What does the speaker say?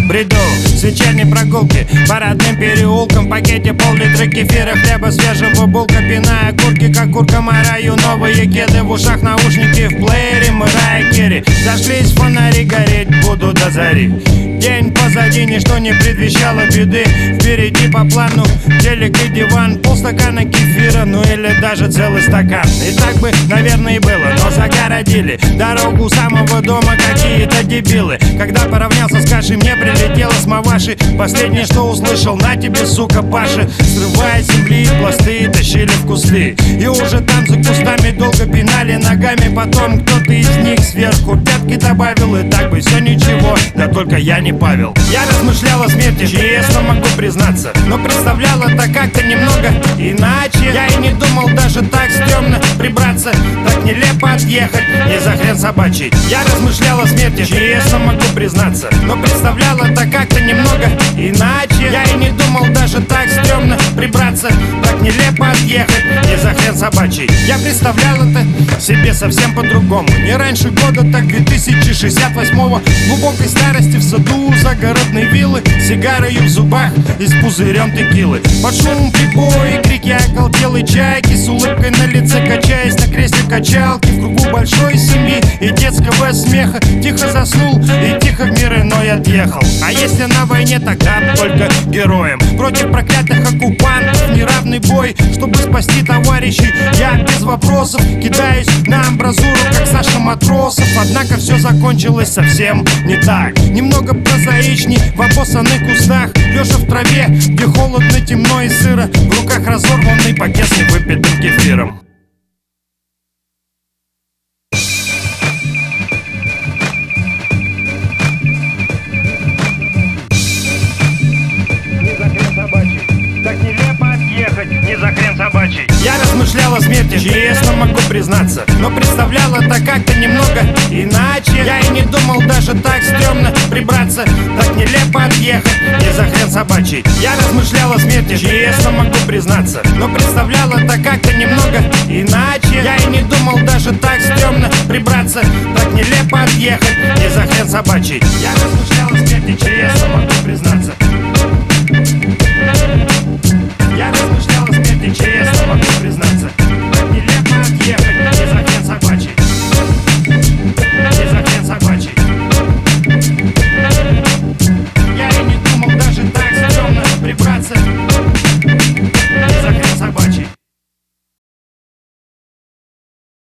бреду с вечерней прогулки по родным переулкам. В пакете пол-литра кефира, хлеба свежего, булка, пиная курки, как курка Мараю. Новые кеды в ушах, наушники в плеере, Мэрайя Керри. Зашлись фонари, гореть буду до зари. День позади, ничто не предвещало беды. Впереди по плану телек и диван, полстакана кефира, ну или даже целый стакан. И так бы, наверное, и было, но загородили дорогу у самого дома какие-то дебилы. Когда поравнялся с кашей, мне прилетело с маваши. Последнее, что услышал: на тебе, сука, Паша. Срывая с земли пласты, тащили в кусты. И уже там за кустами долго пинали ногами. Потом кто-то из них сверху пятки добавил. И так бы все ничего, да только я не Павел. Я размышлял о смерти, честно могу признаться, но представлял это как-то немного иначе. Я и не думал даже так стрёмно прибраться, так нелепо отъехать, не за хрен собачий. Я размышлял о смерти, честно могу признаться, но представлял это как-то немного иначе. Я и не думал даже так стрёмно прибраться, так нелепо отъехать, не за хрен собачий. Я представлял это себе совсем по-другому. Не раньше года, так 2068-го, в глубокой старости в саду загородной виллы, сигарою в зубах и с пузырем текилы. Под шум прибоя и крики оголтелой чайки, с улыбкой на лице качаясь на кресле качалки, в кругу большой семьи и детского смеха, тихо заснул и тихо в мир иной отъехал. А если на войне, тогда только героем. Против проклятых оккупантов неравный бой, чтобы спасти товарищей, я без вопросов кидаюсь на амбразуру, как Саша Матросов. Однако все закончилось совсем не так. Немного прозаичней в обоссанных кустах, лежа в траве, где холодно, темно и сыро, в руках разорванный пакет с невыпитым кефиром. Не за хрен собачий. Я размышлял о смерти, честно могу признаться, но представлял это как-то немного иначе. Я и не думал даже так стрёмно прибраться, так нелепо отъехать, не за хрен собачий. Я размышлял о смерти, честно могу признаться, но представлял это как-то немного иначе. Я и не думал даже так стрёмно прибраться, так нелепо отъехать, не за хрен собачий. Я размышлял о смерти, честно могу признаться.